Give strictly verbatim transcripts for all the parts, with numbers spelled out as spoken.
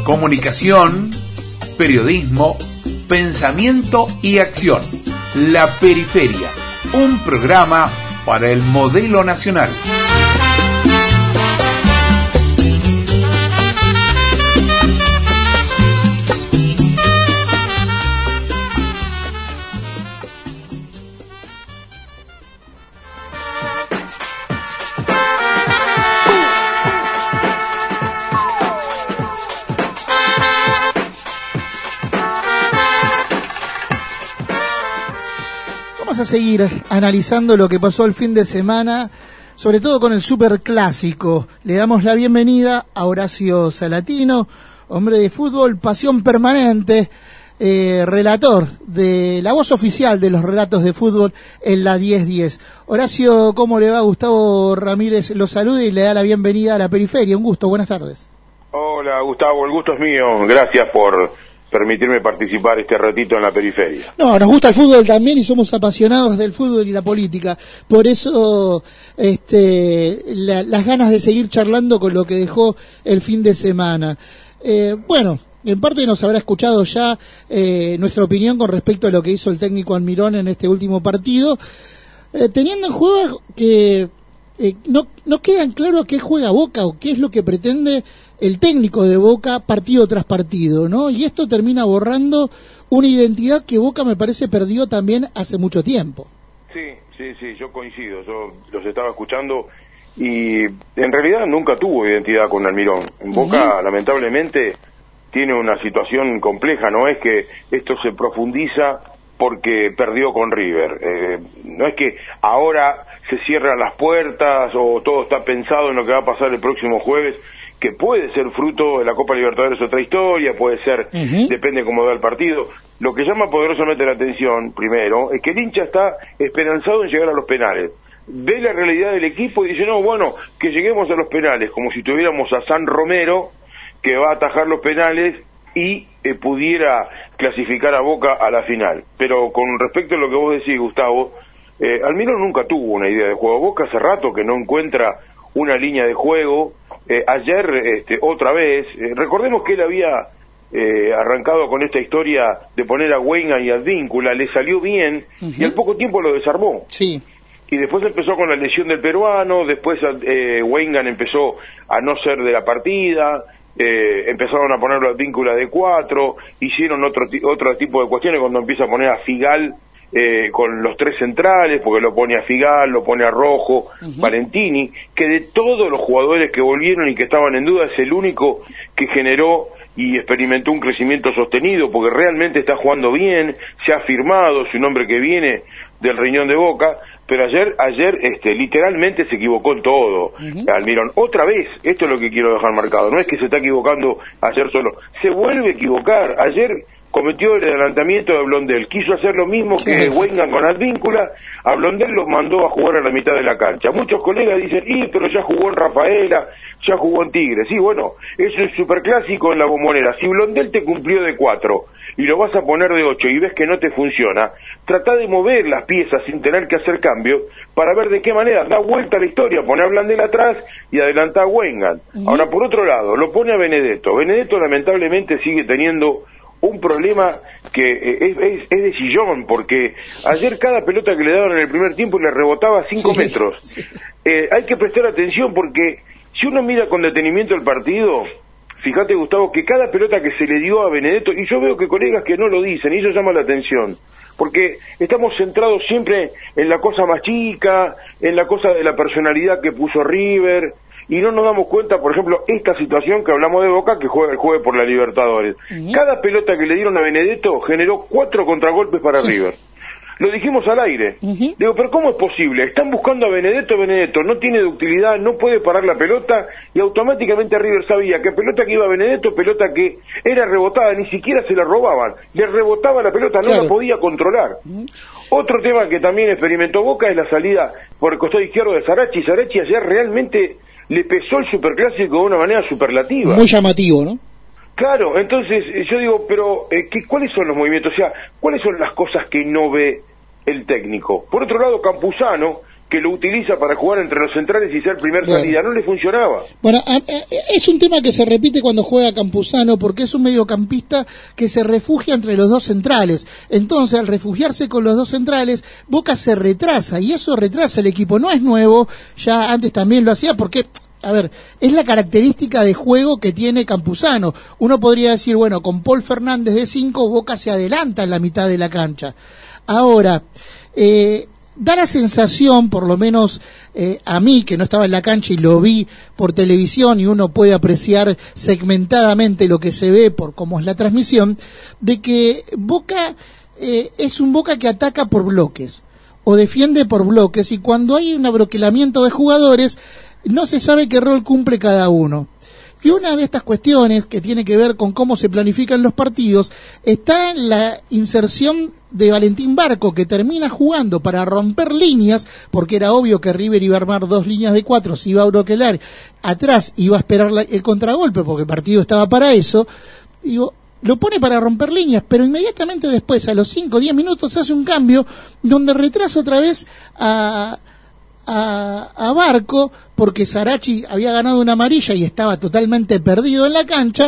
Comunicación, periodismo, pensamiento y acción. La Periferia, un programa para el modelo nacional. A seguir analizando lo que pasó el fin de semana, sobre todo con el Superclásico. Le damos la bienvenida a Horacio Salatino, hombre de fútbol, pasión permanente, eh, relator de la voz oficial de los relatos de fútbol en la diez diez. Horacio, ¿cómo le va? Gustavo Ramírez lo saluda y le da la bienvenida a la Periferia. Un gusto, buenas tardes. Hola Gustavo, el gusto es mío. Gracias por permitirme participar este ratito en la Periferia. No, nos gusta el fútbol también y somos apasionados del fútbol y la política. Por eso este, la, las ganas de seguir charlando con lo que dejó el fin de semana. Eh, bueno, en parte nos habrá escuchado ya eh, nuestra opinión con respecto a lo que hizo el técnico Almirón en este último partido, eh, teniendo en juego que eh, no, no queda en claro a qué juega Boca o qué es lo que pretende el técnico de Boca partido tras partido, ¿no? Y esto termina borrando una identidad que Boca me parece perdió también hace mucho tiempo. Sí, sí, sí, yo coincido, yo los estaba escuchando y en realidad nunca tuvo identidad con Almirón. En Boca, uh-huh. lamentablemente, tiene una situación compleja, no es que esto se profundiza porque perdió con River, eh, no es que ahora se cierran las puertas o todo está pensado en lo que va a pasar el próximo jueves, que puede ser fruto de la Copa Libertadores otra historia, puede ser, uh-huh. depende cómo da el partido. Lo que llama poderosamente la atención, primero, es que el hincha está esperanzado en llegar a los penales. Ve la realidad del equipo y dice, no, bueno, que lleguemos a los penales, como si tuviéramos a San Romero, que va a atajar los penales y eh, pudiera clasificar a Boca a la final. Pero con respecto a lo que vos decís, Gustavo, eh, Almirón nunca tuvo una idea de juego. Boca hace rato que no encuentra una línea de juego. Eh, ayer, este, otra vez, eh, recordemos que él había eh, arrancado con esta historia de poner a Weingart y a Advíncula, le salió bien, uh-huh. y al poco tiempo lo desarmó. Sí. Y después empezó con la lesión del peruano, después eh, Weingart empezó a no ser de la partida, eh, empezaron a ponerlo a Advíncula de cuatro, hicieron otro, otro tipo de cuestiones cuando empieza a poner a Figal Eh, con los tres centrales, porque lo pone a Figal, lo pone a Rojo, uh-huh. Valentini, que de todos los jugadores que volvieron y que estaban en duda es el único que generó y experimentó un crecimiento sostenido, porque realmente está jugando bien, se ha firmado, es un hombre que viene del riñón de Boca, pero ayer, ayer este, literalmente se equivocó en todo, uh-huh. Almirón. Otra vez, esto es lo que quiero dejar marcado, no es que se está equivocando ayer solo, se vuelve a equivocar. Ayer cometió el adelantamiento de Blondel, quiso hacer lo mismo que Weingart con Advíncula, a Blondel los mandó a jugar a la mitad de la cancha. Muchos colegas dicen, y pero ya jugó en Rafaela, ya jugó en Tigre. Sí, bueno, eso es superclásico en la Bombonera. Si Blondel te cumplió de cuatro y lo vas a poner de ocho y ves que no te funciona, trata de mover las piezas sin tener que hacer cambios para ver de qué manera da vuelta la historia, pone a Blondel atrás y adelanta a Weingart. Uh-huh. Ahora, por otro lado, lo pone a Benedetto. Benedetto lamentablemente sigue teniendo un problema que es, es, es de sillón, porque ayer cada pelota que le daban en el primer tiempo le rebotaba cinco sí, metros. Sí. Eh, hay que prestar atención porque si uno mira con detenimiento el partido, fíjate, Gustavo, que cada pelota que se le dio a Benedetto, y yo veo que colegas que no lo dicen, y eso llama la atención, porque estamos centrados siempre en la cosa más chica, en la cosa de la personalidad que puso River, y no nos damos cuenta, por ejemplo, esta situación que hablamos de Boca, que juega el jueves por la Libertadores. Uh-huh. Cada pelota que le dieron a Benedetto generó cuatro contragolpes para sí. River. Lo dijimos al aire. Uh-huh. Digo, pero ¿cómo es posible? Están buscando a Benedetto, Benedetto no tiene ductilidad, no puede parar la pelota, y automáticamente River sabía que pelota que iba a Benedetto, pelota que era rebotada, ni siquiera se la robaban, le rebotaba la pelota, no claro. la podía controlar. Uh-huh. Otro tema que también experimentó Boca es la salida por el costado izquierdo de Sarachi. Sarachi ayer realmente le pesó el Superclásico de una manera superlativa. Muy llamativo, ¿no? Claro, entonces yo digo, pero eh, ¿qué, ¿cuáles son los movimientos? O sea, ¿cuáles son las cosas que no ve el técnico? Por otro lado, Campuzano, que lo utiliza para jugar entre los centrales y ser primer bueno. salida, no le funcionaba. Bueno, a, a, es un tema que se repite cuando juega Campuzano, porque es un mediocampista que se refugia entre los dos centrales. Entonces, al refugiarse con los dos centrales, Boca se retrasa, y eso retrasa el equipo. No es nuevo, ya antes también lo hacía, porque, a ver, es la característica de juego que tiene Campuzano. Uno podría decir, bueno, con Paul Fernández de cinco, Boca se adelanta en la mitad de la cancha. Ahora, eh... da la sensación, por lo menos eh, a mí, que no estaba en la cancha y lo vi por televisión, y uno puede apreciar segmentadamente lo que se ve por cómo es la transmisión, de que Boca eh, es un Boca que ataca por bloques, o defiende por bloques, y cuando hay un abroquelamiento de jugadores, no se sabe qué rol cumple cada uno. Y una de estas cuestiones que tiene que ver con cómo se planifican los partidos está en la inserción de Valentín Barco, que termina jugando para romper líneas, porque era obvio que River iba a armar dos líneas de cuatro, se iba a broquelar, atrás iba a esperar la, el contragolpe, porque el partido estaba para eso. Digo, lo pone para romper líneas, pero inmediatamente después, a los cinco o diez minutos, hace un cambio donde retrasa otra vez a... A, a Barco, porque Sarachi había ganado una amarilla y estaba totalmente perdido en la cancha,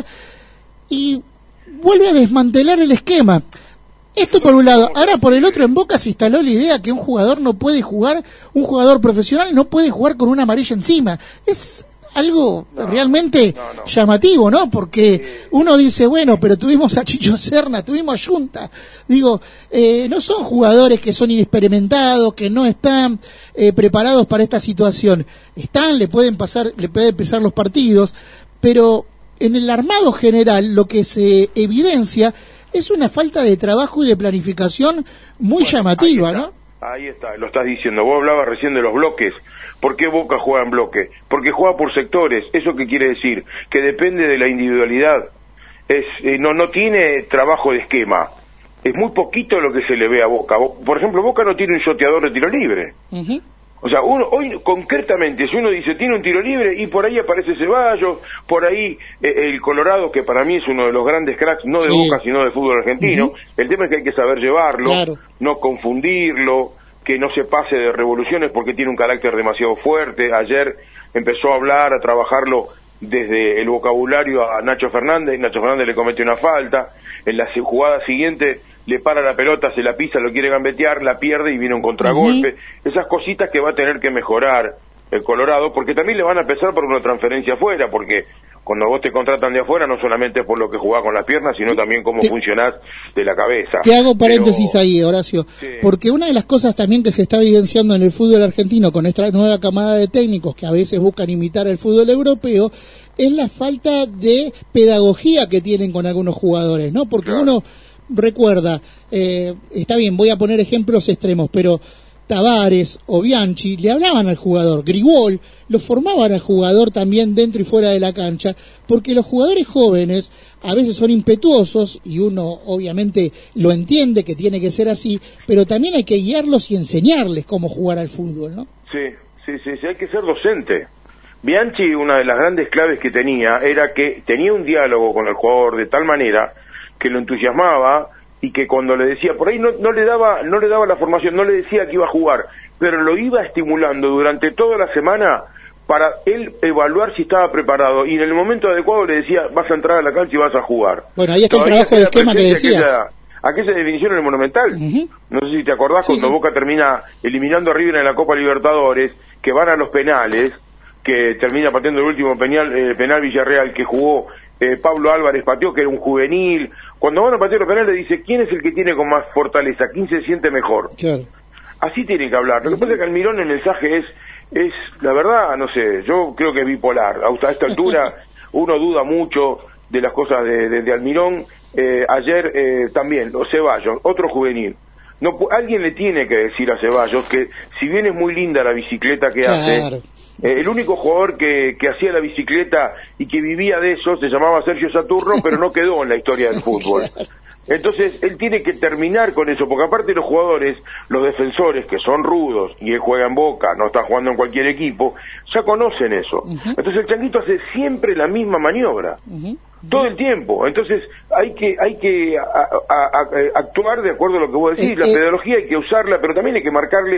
y vuelve a desmantelar el esquema. Esto por un lado. Ahora por el otro, en Boca se instaló la idea que un jugador no puede jugar, un jugador profesional no puede jugar con una amarilla encima. Es algo no, realmente no, no. llamativo, ¿no? Porque uno dice, bueno, pero tuvimos a Chicho Serna, tuvimos a Yunta. Digo, eh, no son jugadores que son inexperimentados, que no están eh, preparados para esta situación. Están, le pueden pasar, le pueden pesar los partidos, pero en el armado general lo que se evidencia es una falta de trabajo y de planificación muy bueno, llamativa, ahí ¿no? Ahí está, lo estás diciendo. Vos hablabas recién de los bloques. ¿Por qué Boca juega en bloque? Porque juega por sectores. ¿Eso qué quiere decir? Que depende de la individualidad. Es eh, no no tiene trabajo de esquema. Es muy poquito lo que se le ve a Boca. Por ejemplo, Boca no tiene un shoteador de tiro libre. Uh-huh. O sea, uno hoy concretamente, si uno dice tiene un tiro libre, y por ahí aparece Ceballos, por ahí eh, el Colorado, que para mí es uno de los grandes cracks, no de sí. Boca, sino de fútbol argentino. Uh-huh. El tema es que hay que saber llevarlo, claro. no confundirlo, que no se pase de revoluciones porque tiene un carácter demasiado fuerte. Ayer empezó a hablar, a trabajarlo desde el vocabulario a Nacho Fernández, Nacho Fernández le comete una falta, en la jugada siguiente le para la pelota, se la pisa, lo quiere gambetear, la pierde y viene un contragolpe. Uh-huh. Esas cositas que va a tener que mejorar el Colorado, porque también le van a pesar por una transferencia afuera, porque cuando vos te contratan de afuera no solamente es por lo que jugás con las piernas, sino también cómo te, funcionás de la cabeza. Te hago paréntesis Pero, ahí, Horacio, sí. porque una de las cosas también que se está evidenciando en el fútbol argentino con esta nueva camada de técnicos que a veces buscan imitar el fútbol europeo es la falta de pedagogía que tienen con algunos jugadores, ¿no? Porque claro. uno recuerda, eh, está bien, voy a poner ejemplos extremos, pero Tavares o Bianchi le hablaban al jugador, Grigol lo formaban al jugador también dentro y fuera de la cancha, porque los jugadores jóvenes a veces son impetuosos y uno obviamente lo entiende que tiene que ser así, pero también hay que guiarlos y enseñarles cómo jugar al fútbol, ¿no? Sí, sí, sí, sí, hay que ser docente. Bianchi, una de las grandes claves que tenía era que tenía un diálogo con el jugador de tal manera que lo entusiasmaba, y que cuando le decía, por ahí no, no le daba no le daba la formación, no le decía que iba a jugar, pero lo iba estimulando durante toda la semana para él evaluar si estaba preparado, y en el momento adecuado le decía, vas a entrar a la cancha y vas a jugar. Bueno, ahí está Todavía el trabajo de esquema que decías. Aquella, aquella definición en el Monumental. Uh-huh. No sé si te acordás sí, cuando sí. Boca termina eliminando a River en la Copa Libertadores, que van a los penales, que termina pateando el último penal, eh, penal Villarreal que jugó eh, Pablo Álvarez, pateó, que era un juvenil. Cuando van a patear los penales le dice, ¿quién es el que tiene con más fortaleza? ¿Quién se siente mejor? Claro. Así tiene que hablar. Lo que pasa es que Almirón el mensaje es, es la verdad, no sé, yo creo que es bipolar. A esta altura uno duda mucho de las cosas de, de, de Almirón. Eh, ayer eh, también, los Ceballos, otro juvenil. No, alguien le tiene que decir a Ceballos que si bien es muy linda la bicicleta que claro. hace, eh, el único jugador que, que hacía la bicicleta y que vivía de eso se llamaba Sergio Saturno, pero no quedó en la historia del fútbol. Entonces él tiene que terminar con eso, porque aparte los jugadores, los defensores que son rudos, y él juega en Boca, no está jugando en cualquier equipo, ya conocen eso. Uh-huh. Entonces el Changuito hace siempre la misma maniobra, uh-huh. todo el tiempo. Entonces hay que hay que a, a, a, actuar de acuerdo a lo que vos decís, eh, la eh, pedagogía hay que usarla, pero también hay que marcarle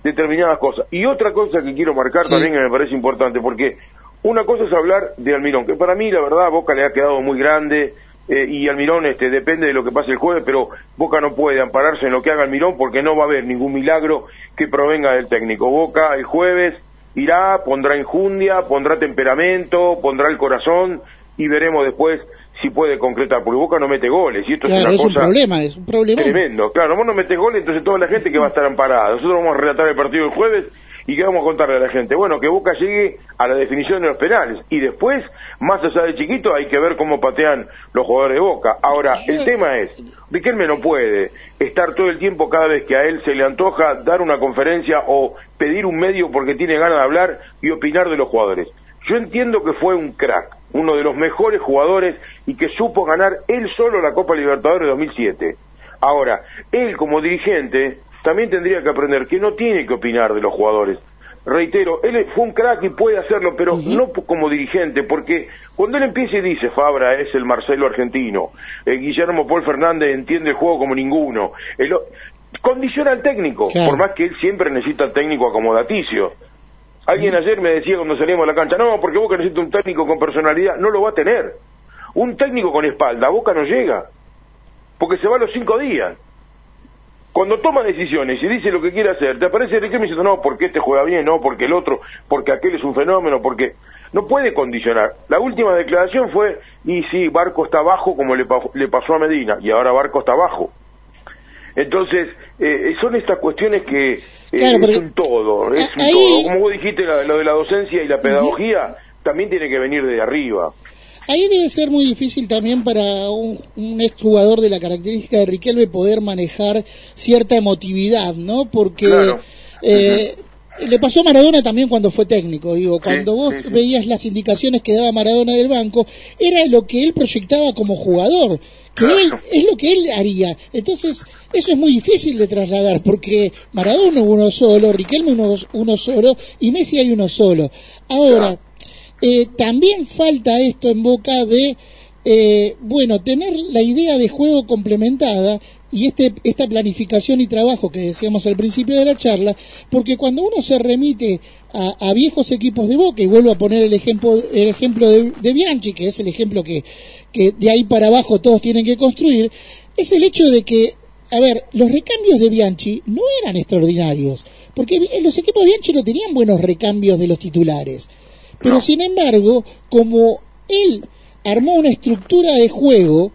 determinadas cosas. Y otra cosa que quiero marcar sí. también que me parece importante, porque una cosa es hablar de Almirón, que para mí la verdad Boca le ha quedado muy grande, eh, y Almirón este, depende de lo que pase el jueves, pero Boca no puede ampararse en lo que haga Almirón porque no va a haber ningún milagro que provenga del técnico. Boca el jueves irá, pondrá enjundia, pondrá temperamento, pondrá el corazón y veremos después si puede concretar, porque Boca no mete goles, y esto claro, es una es cosa un problema, es un problema tremendo. Claro, vos no metes goles, entonces toda la gente que va a estar amparada. Nosotros vamos a relatar el partido el jueves y que vamos a contarle a la gente, bueno, que Boca llegue a la definición de los penales, y después, más allá de chiquito, hay que ver cómo patean los jugadores de Boca. Ahora, el tema es, Riquelme no puede estar todo el tiempo, cada vez que a él se le antoja, dar una conferencia o pedir un medio porque tiene ganas de hablar y opinar de los jugadores. Yo entiendo que fue un crack, uno de los mejores jugadores y que supo ganar él solo la Copa Libertadores de dos mil siete. Ahora, él como dirigente también tendría que aprender que no tiene que opinar de los jugadores. Reitero, él fue un crack y puede hacerlo, pero uh-huh. no como dirigente, porque cuando él empieza y dice, Fabra es el Marcelo argentino, eh, Guillermo Paul Fernández entiende el juego como ninguno, el, condiciona al técnico, claro. por más que él siempre necesita al técnico acomodaticio. Alguien ayer me decía cuando salíamos a la cancha, no, porque Boca necesita un técnico con personalidad. No lo va a tener. Un técnico con espalda, Boca no llega, porque se va a los cinco días. Cuando toma decisiones y dice lo que quiere hacer, te aparece Riquelme diciendo, no, porque este juega bien, no, porque el otro, porque aquel es un fenómeno, porque no puede condicionar. La última declaración fue, y sí, Barco está abajo como le, pa- le pasó a Medina, y ahora Barco está abajo. Entonces, eh, son estas cuestiones que eh, claro, es un todo, es un ahí... todo. Como vos dijiste, la, lo de la docencia y la pedagogía, uh-huh. también tiene que venir de arriba. Ahí debe ser muy difícil también para un, un exjugador de la característica de Riquelme poder manejar cierta emotividad, ¿no? Porque claro. eh, uh-huh. le pasó a Maradona también cuando fue técnico, digo, cuando sí, vos sí, sí. veías las indicaciones que daba Maradona del banco, era lo que él proyectaba como jugador, que claro. él, es lo que él haría. Entonces, eso es muy difícil de trasladar, porque Maradona uno solo, Riquelme uno, uno solo, y Messi hay uno solo. Ahora, claro. Eh, también falta esto en Boca de, eh, bueno, tener la idea de juego complementada y este esta planificación y trabajo que decíamos al principio de la charla, porque cuando uno se remite a, a viejos equipos de Boca, y vuelvo a poner el ejemplo el ejemplo de, de Bianchi, que es el ejemplo que, que de ahí para abajo todos tienen que construir, es el hecho de que, a ver, los recambios de Bianchi no eran extraordinarios, porque los equipos de Bianchi no tenían buenos recambios de los titulares. Pero no. sin embargo, como él armó una estructura de juego,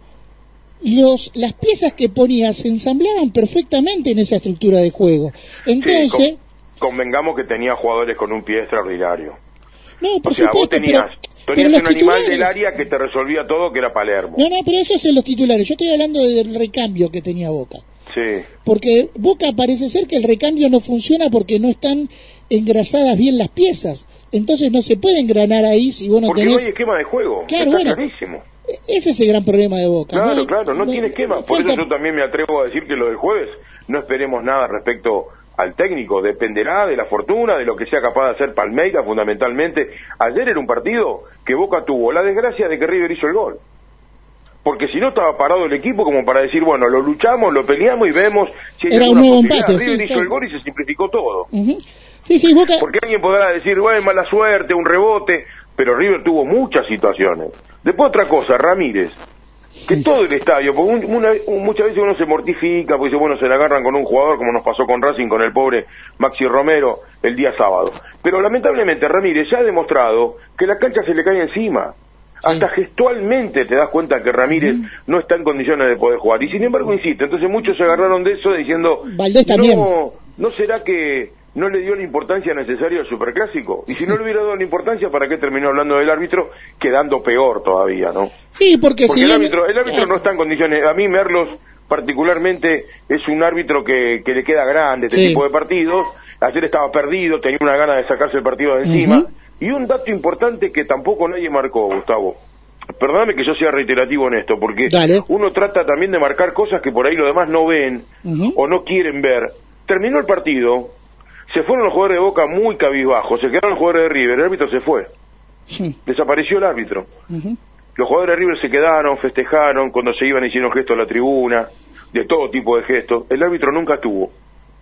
los las piezas que ponía se ensamblaban perfectamente en esa estructura de juego. Entonces, sí, con, convengamos que tenía jugadores con un pie extraordinario. No, por o sea, supuesto, vos tenías, pero, tenías pero un animal del área que te resolvía todo, que era Palermo. No, no, pero eso es en los titulares. Yo estoy hablando del recambio que tenía Boca. Sí. Porque Boca parece ser que el recambio no funciona porque no están engrasadas bien las piezas. Entonces no se puede engranar ahí si vos no porque tenés... Porque no hay esquema de juego, claro, está bueno, clarísimo. Ese es el gran problema de Boca. Claro, no, claro, no, no tiene esquema. Por falta... eso yo también me atrevo a decir que lo del jueves no esperemos nada respecto al técnico. Dependerá de la fortuna, de lo que sea capaz de hacer Palmeiras fundamentalmente. Ayer era un partido que Boca tuvo la desgracia de que River hizo el gol. Porque si no estaba parado el equipo como para decir, bueno, lo luchamos, lo peleamos y vemos si hay era alguna un nuevo posibilidad. Empate, River sí, hizo claro. el gol y se simplificó todo. Uh-huh. Sí, sí, Boca... Porque alguien podrá decir, bueno, mala suerte, un rebote, pero River tuvo muchas situaciones. Después otra cosa, Ramírez, que sí. todo el estadio, porque un, una, un, muchas veces uno se mortifica, porque dice, bueno, se la agarran con un jugador, como nos pasó con Racing, con el pobre Maxi Romero, el día sábado. Pero lamentablemente Ramírez ya ha demostrado que la cancha se le cae encima. Sí. Hasta gestualmente te das cuenta que Ramírez uh-huh. no está en condiciones de poder jugar. Y sin embargo, insiste. Entonces muchos se agarraron de eso diciendo, Valdés también. no, ¿no será que no le dio la importancia necesaria al Superclásico? Y si no le hubiera dado la importancia, ¿para qué terminó hablando del árbitro? Quedando peor todavía, ¿no? Sí, porque, porque si el bien... árbitro, el árbitro no está en condiciones. A mí Merlos particularmente es un árbitro que, que le queda grande este sí. tipo de partidos. Ayer estaba perdido, tenía una gana de sacarse el partido de encima. Uh-huh. Y un dato importante que tampoco nadie marcó, Gustavo. Perdóname que yo sea reiterativo en esto, porque Dale. uno trata también de marcar cosas que por ahí los demás no ven uh-huh. o no quieren ver. Terminó el partido, se fueron los jugadores de Boca muy cabizbajos, se quedaron los jugadores de River, el árbitro se fue. Sí. Desapareció el árbitro. Uh-huh. Los jugadores de River se quedaron, festejaron, cuando se iban hicieron gestos a la tribuna, de todo tipo de gestos. El árbitro nunca estuvo.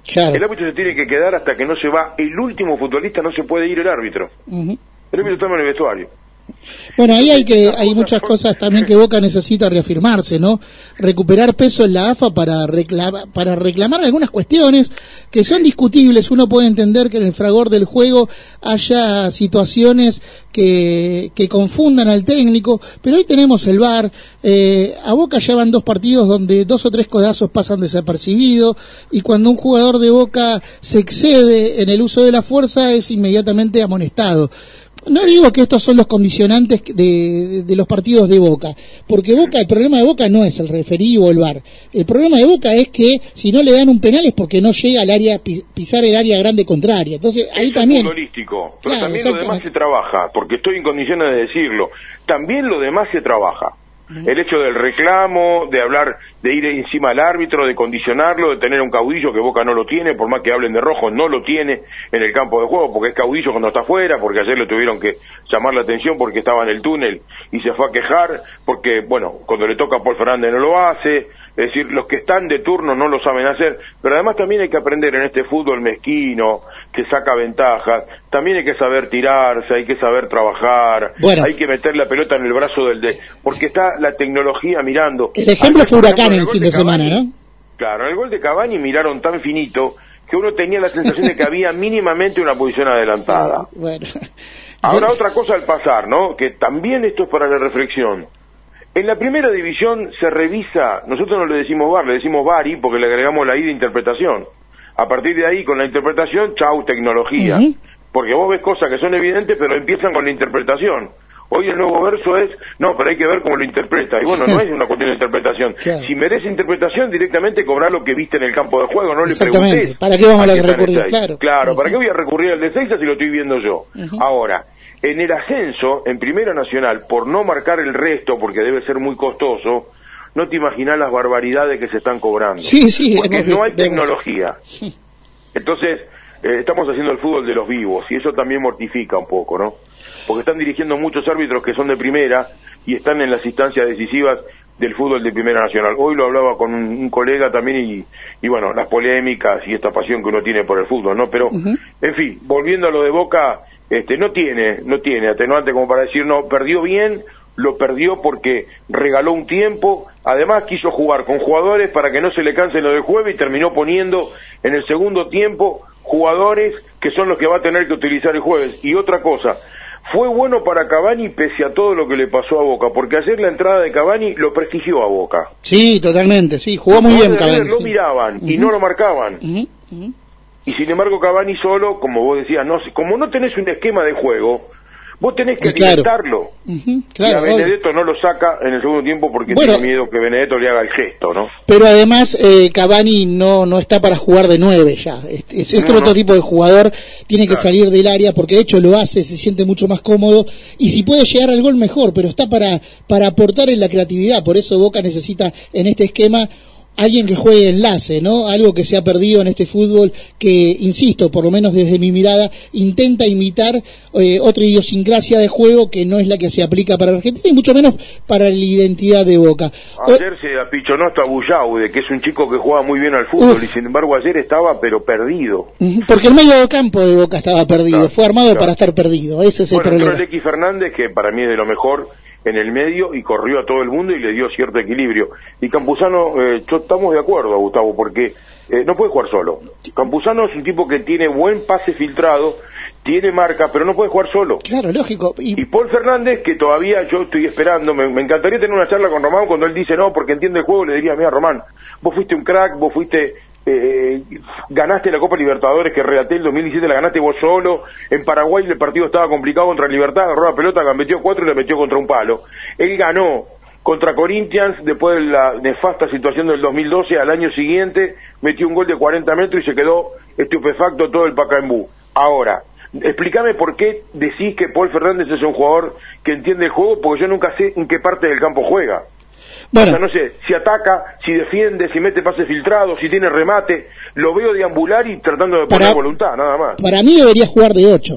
Claro. El árbitro se tiene que quedar hasta que no se va el último futbolista, no se puede ir el árbitro. Uh-huh. El árbitro está en el vestuario. Bueno, ahí hay que hay muchas cosas también que Boca necesita reafirmarse, ¿no? Recuperar peso en la A F A para reclamar, para reclamar algunas cuestiones que son discutibles. Uno puede entender que en el fragor del juego haya situaciones que, que confundan al técnico, pero hoy tenemos el V A R. Eh, a Boca ya van dos partidos donde dos o tres codazos pasan desapercibidos, y cuando un jugador de Boca se excede en el uso de la fuerza es inmediatamente amonestado. No digo que estos son los condicionantes de, de, de los partidos de Boca, porque Boca, el problema de Boca no es el referí o el V A R. El problema de Boca es que si no le dan un penal es porque no llega al área, pisar el área grande contraria. Entonces ahí es también. Futbolístico, pero claro, también lo demás se trabaja, porque estoy en condiciones de decirlo. También lo demás se trabaja. El hecho del reclamo, de hablar, de ir encima al árbitro, de condicionarlo, de tener un caudillo que Boca no lo tiene, por más que hablen de rojo, no lo tiene en el campo de juego, porque es caudillo cuando está afuera, porque ayer le tuvieron que llamar la atención porque estaba en el túnel y se fue a quejar, porque, bueno, cuando le toca a Paul Fernández no lo hace. Es decir, los que están de turno no lo saben hacer, pero además también hay que aprender en este fútbol mezquino, que saca ventajas, también hay que saber tirarse, hay que saber trabajar, bueno, hay que meter la pelota en el brazo del de... porque está la tecnología mirando. El ejemplo fue Huracán el fin de, de semana, ¿no? Claro, en el gol de Cavani miraron tan finito que uno tenía la sensación de que había mínimamente una posición adelantada. Sí, bueno. Ahora otra cosa al pasar, ¿no? Que también esto es para la reflexión. En la primera división se revisa, nosotros no le decimos V A R, le decimos V A R I porque le agregamos la I de interpretación. A partir de ahí, con la interpretación, chau, tecnología. Uh-huh. Porque vos ves cosas que son evidentes, pero empiezan con la interpretación. Hoy el nuevo verso es, no, pero hay que ver cómo lo interpreta. Y bueno, no es una cuestión de interpretación. Claro. Si merece interpretación, directamente cobrar lo que viste en el campo de juego, no le preguntes. ¿Para qué vamos a, a recurrir? Claro, claro uh-huh. ¿Para qué voy a recurrir al de Seiza si lo estoy viendo yo? Uh-huh. Ahora, en el ascenso, en Primera Nacional, por no marcar el resto, porque debe ser muy costoso, no te imaginás las barbaridades que se están cobrando. Sí, sí. Porque no hay tecnología. Entonces, eh, estamos haciendo el fútbol de los vivos, y eso también mortifica un poco, ¿no? Porque están dirigiendo muchos árbitros que son de primera y están en las instancias decisivas del fútbol de Primera Nacional. Hoy lo hablaba con un, un colega también y, y bueno, las polémicas y esta pasión que uno tiene por el fútbol, ¿no? Pero, uh-huh. en fin, volviendo a lo de Boca... Este, no tiene, no tiene atenuante como para decir, no, perdió bien, lo perdió porque regaló un tiempo, además quiso jugar con jugadores para que no se le canse lo del jueves y terminó poniendo en el segundo tiempo jugadores que son los que va a tener que utilizar el jueves. Y otra cosa, fue bueno para Cavani pese a todo lo que le pasó a Boca, porque ayer la entrada de Cavani lo prestigió a Boca. Sí, totalmente, sí, jugó muy bien Cavani. Lo sí. miraban uh-huh. y no lo marcaban. Uh-huh. Uh-huh. Y sin embargo Cavani solo, como vos decías, no, como no tenés un esquema de juego, vos tenés que alimentarlo. Claro. Uh-huh, claro, y a Benedetto obvio. No lo saca en el segundo tiempo porque bueno, tiene miedo que Benedetto le haga el gesto, ¿no? Pero además eh, Cavani no no está para jugar de nueve ya. Es, es, es no, otro no. tipo de jugador, tiene que claro. salir del área porque de hecho lo hace, se siente mucho más cómodo y si puede llegar al gol mejor, pero está para para aportar en la creatividad. Por eso Boca necesita en este esquema alguien que juegue enlace, ¿no? Algo que se ha perdido en este fútbol que, insisto, por lo menos desde mi mirada, intenta imitar eh, otra idiosincrasia de juego que no es la que se aplica para Argentina y mucho menos para la identidad de Boca. Ayer o... se apichonó hasta Bullaude, que es un chico que juega muy bien al fútbol Uf. y sin embargo ayer estaba pero perdido. Porque el medio de campo de Boca estaba perdido, claro, fue armado claro. para estar perdido, ese es bueno, el problema. Bueno, X Fernández, que para mí es de lo mejor en el medio y corrió a todo el mundo y le dio cierto equilibrio. Y Campuzano, eh, yo estamos de acuerdo, Gustavo, porque eh, no puede jugar solo. Campuzano es un tipo que tiene buen pase filtrado, tiene marca, pero no puede jugar solo. Claro, lógico. Y, y Paul Fernández, que todavía yo estoy esperando, me, me encantaría tener una charla con Román cuando él dice no, porque entiende el juego, le diría, mira Román, vos fuiste un crack, vos fuiste... Eh, ganaste la Copa Libertadores que relaté el dos mil diecisiete, la ganaste vos solo. En Paraguay el partido estaba complicado contra Libertad, agarró la pelota, metió cuatro y la metió contra un palo. Él ganó contra Corinthians después de la nefasta situación del dos mil doce, al año siguiente metió un gol de cuarenta metros y se quedó estupefacto todo el Pacaembu. Ahora, explícame por qué decís que Paul Fernández es un jugador que entiende el juego, porque yo nunca sé en qué parte del campo juega. Bueno. O sea, no sé, si ataca, si defiende, si mete pases filtrados, si tiene remate, lo veo deambular y tratando de poner para, voluntad, nada más. Para mí debería jugar de ocho.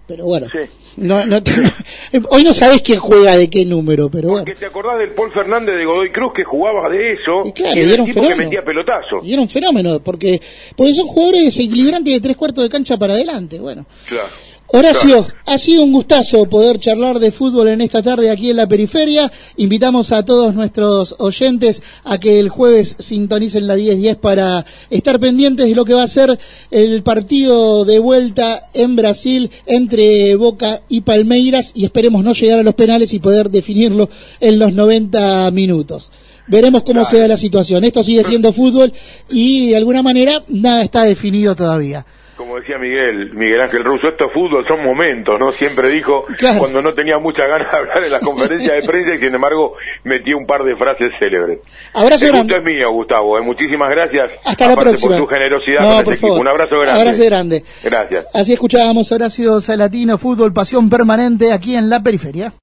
pero bueno, Sí. no, no, no, hoy no sabés quién juega de qué número, pero Porque bueno. te acordás del Paul Fernández de Godoy Cruz que jugaba de eso, Y claro, y y era era el un tipo que fenómeno. metía pelotazo. Y era un fenómeno, porque, porque son jugadores desequilibrantes de tres cuartos de cancha para adelante, bueno. Claro. Horacio, Claro. ha sido un gustazo poder charlar de fútbol en esta tarde aquí en la periferia. Invitamos a todos nuestros oyentes a que el jueves sintonicen la diez diez para estar pendientes de lo que va a ser el partido de vuelta en Brasil entre Boca y Palmeiras, y esperemos no llegar a los penales y poder definirlo en los noventa minutos. Veremos cómo Claro. se da la situación. Esto sigue siendo fútbol y de alguna manera nada está definido todavía. Como decía Miguel, Miguel Ángel Russo, esto es fútbol, son momentos, ¿no? Siempre dijo, Claro. cuando no tenía muchas ganas de hablar en las conferencias de prensa, y sin embargo metió un par de frases célebres. Abrazo El grande. gusto es mío, Gustavo, ¿eh? Muchísimas gracias. Hasta la Aparte próxima. por tu generosidad No, con por este equipo. favor. Un abrazo grande. Abrazo grande. Gracias. Así escuchábamos a Horacio Salatino, fútbol, pasión permanente aquí en la periferia.